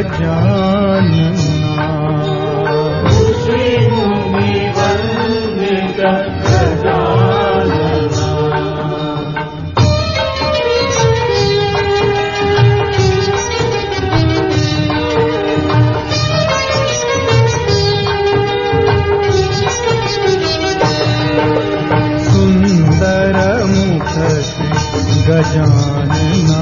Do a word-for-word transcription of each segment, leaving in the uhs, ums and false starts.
गजानना ऋषि मुनि वंदित गजानना। सुंदर मुख से गजानना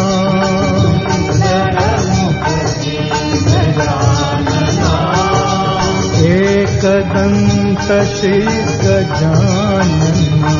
एकदंत श्री गजानना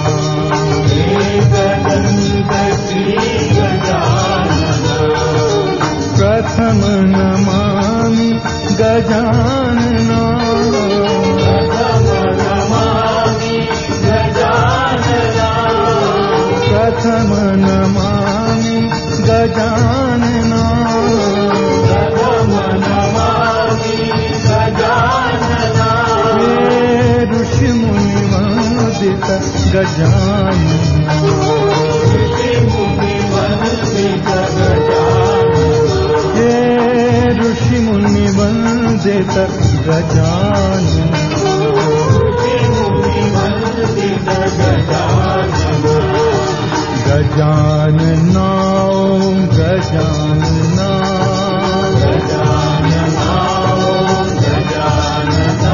एकदंत श्री गजानना। प्रथम नमामि गजानना प्रथम नमामि गजानना प्रथम नमामि गजानना प्रथम नमामि गजानना। ऋषि मुनि वंदित गजानना ऋषि मुनि वंदित गजानना। हे ऋषि मुनि वंदित गजानना ऋषि मुनि वंदित गजानना। गजानना ओम गजानना गजानना ओम गजानना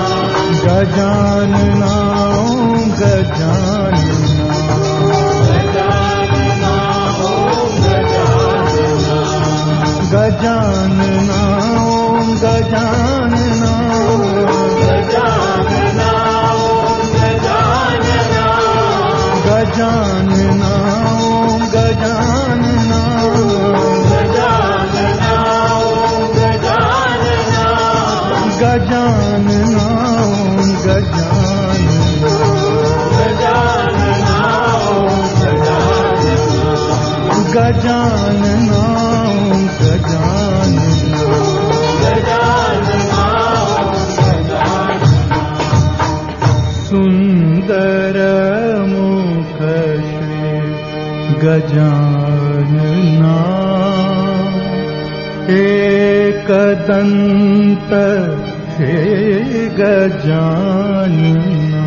गजानना ओम गजानना गजानना ओम गजानना गजानना ओम गजानना गजानना ओम गजानना गजानना ओम गजानना गजानना ओम गजानना गजानना ओम गजानना गजानना ओम गजानना गजानना ओम गजानना गजानना ओम गजानना। सुंदर मुख श्री गजानना एकदंत श्री गजानना।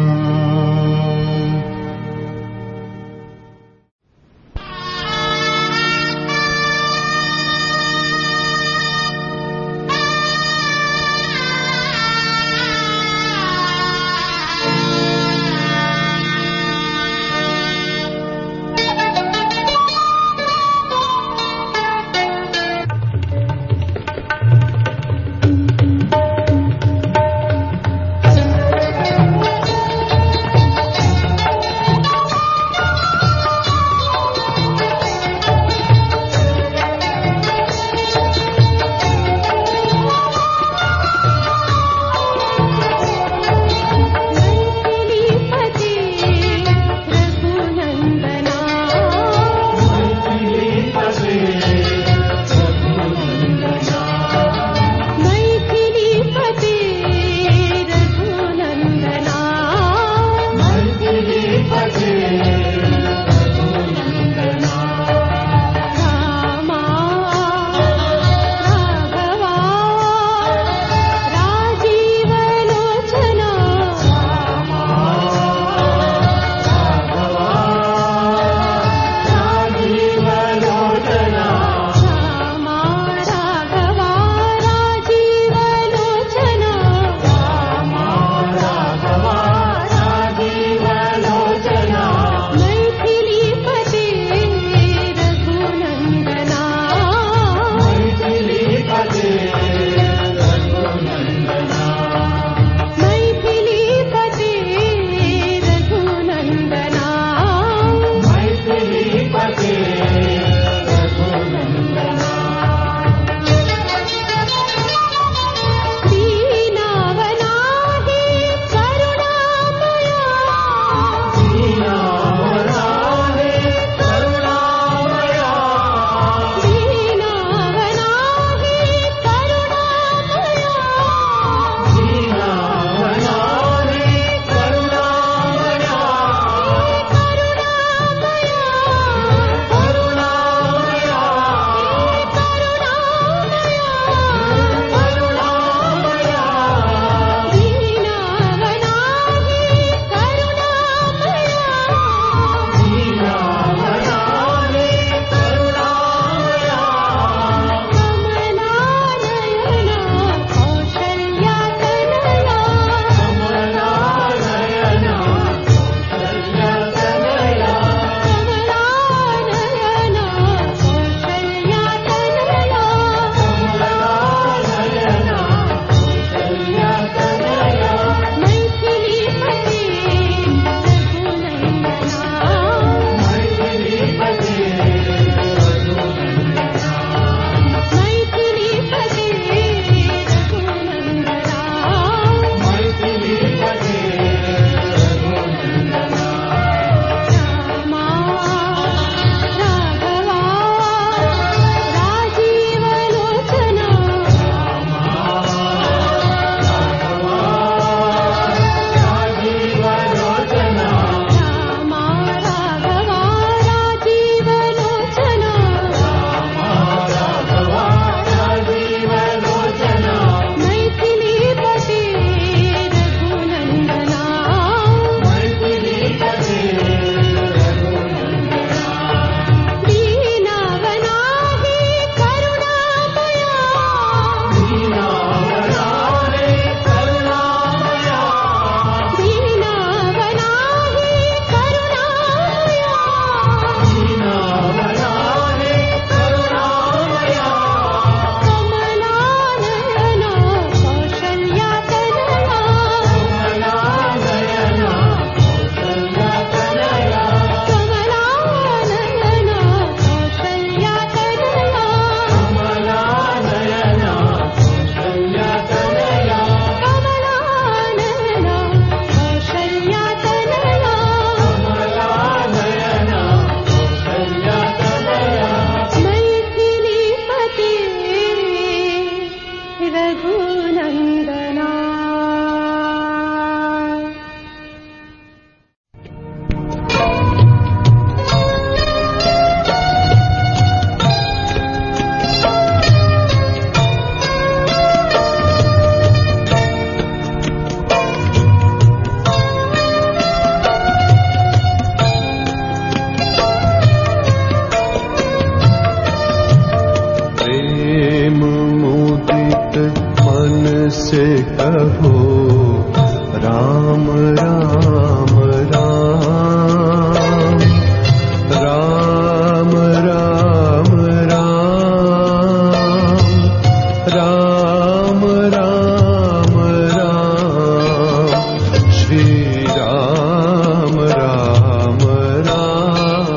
कहो राम राम राम राम राम राम राम राम राम श्री राम राम राम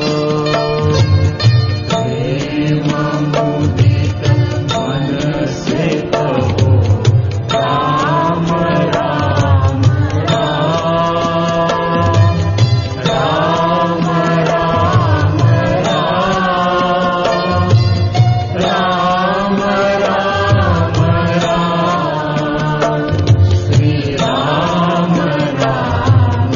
प्रेम मुदित मन से कहो राम राम राम राम राम राम राम श्री राम राम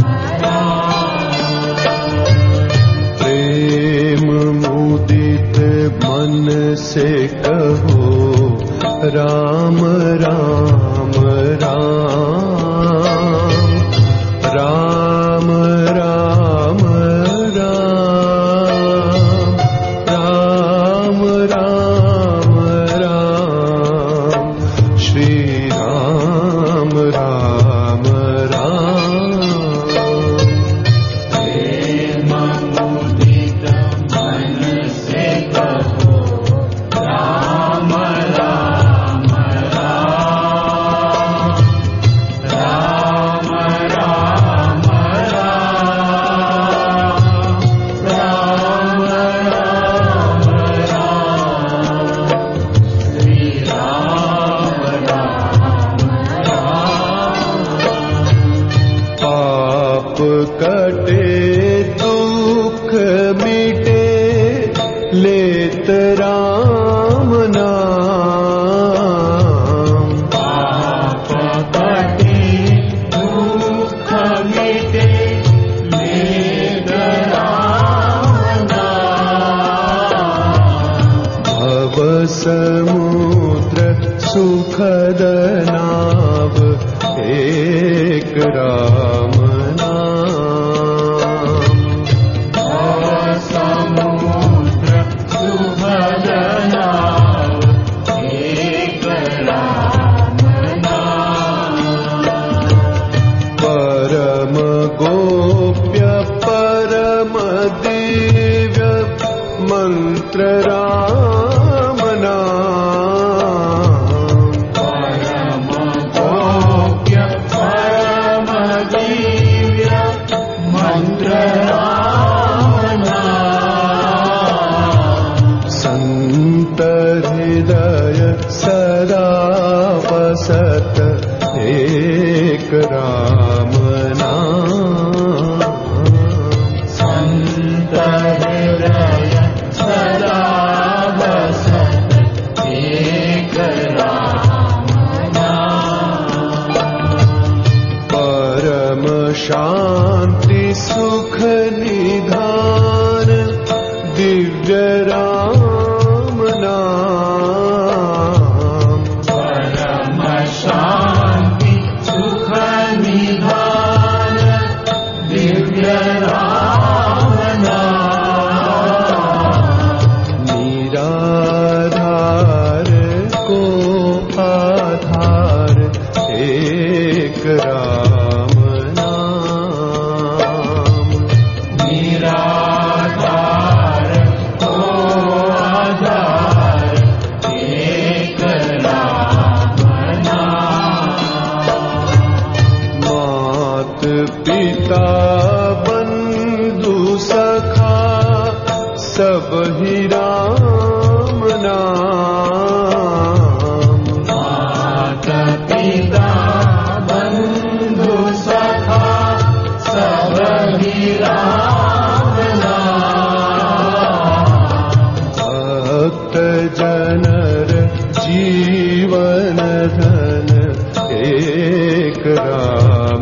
प्रेम मुदित मन से कहो राम राम राम राम राम राम राम राम श्री राम राम राम प्रेम मुदित मन से कहो राम राम राम राम राम राम राम श्री राम राम पाप कटे दुख मिटे लेत राम नाम पाप कटे दुख मिटे लेत राम नाम भव समुद्र सुखद नाव एक राम नाम समुद्र सुभद नाव एक राम नाम परम गोप्य परम दिव्य मंत्र राम नाम परम गोप्य परम दिव्य मंत्र राम नाम संत हृदय सदा वसत एक राम नाम संत हृदय सदा बसत एक राम नाम परम शांति सुख निधान दिव्य राम नाम परम शांति सुख निधान दिव्य राम नाम निराधार को आधार एक राम नाम निराधार को आधार एक राम नाम मात पिता बंधु सखा सब ही राम नाम माता पिता बंधु सखा सब ही राम नाम भक्त जनर जीवन धन एक राम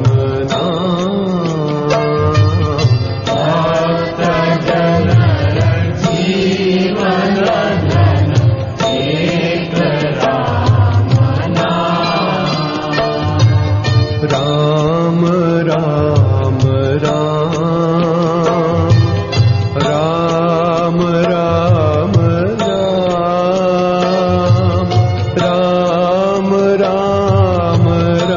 नाम भक्त जनर जीवन धन एक राम नाम राम राम राम राम राम राम राम राम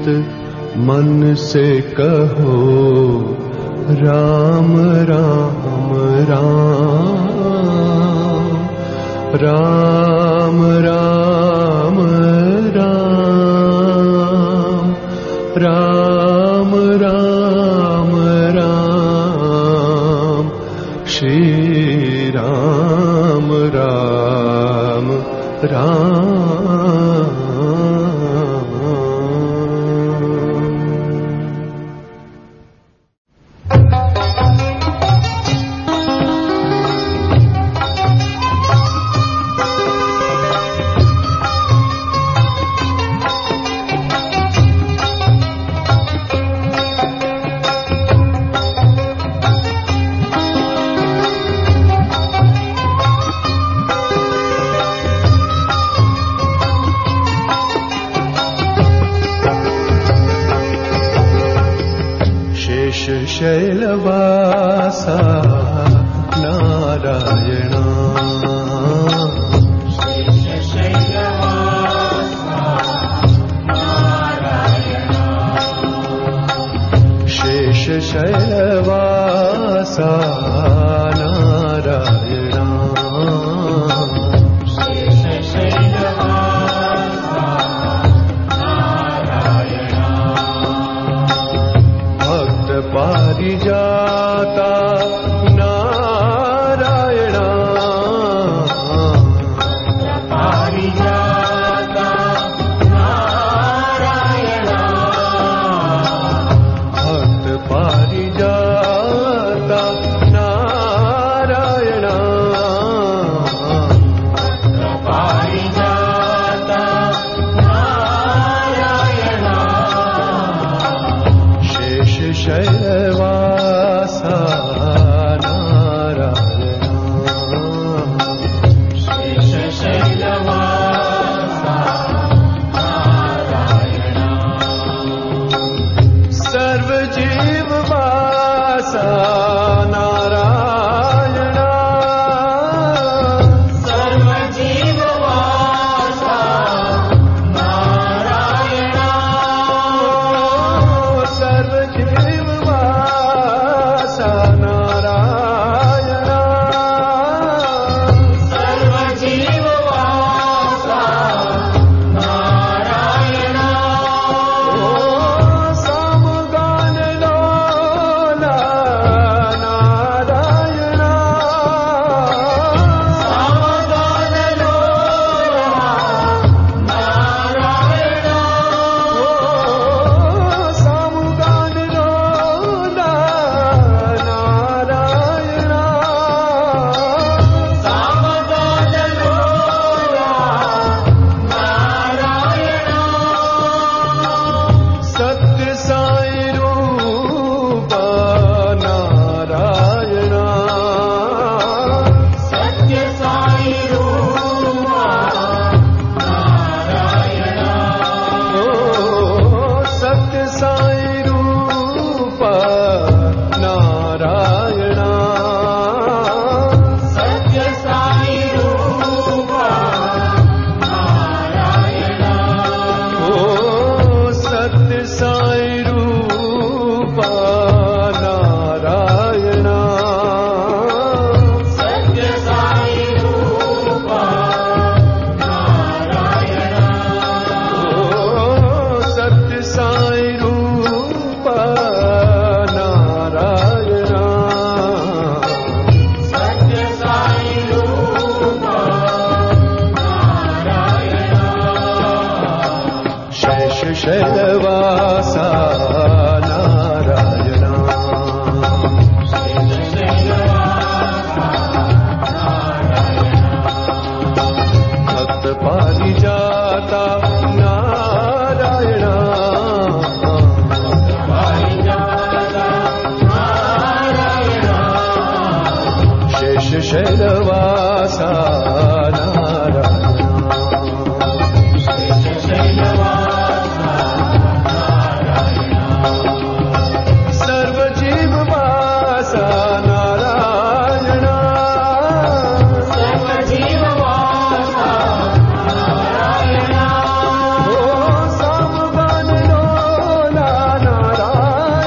चित मन से कहो राम राम राम राम राम राम राम राम राम श्री राम राम राम। शैलवासा नारायणा शेष शैलवासा नारायणा पारिजाता नारायणा पारिजाता नारायणा भक्त पारिजाता नारायणा पारिजाता नारायणा शेष शैलवा शैलवासा नारायणा भक्त पारिजाता नारायणा शेष शैल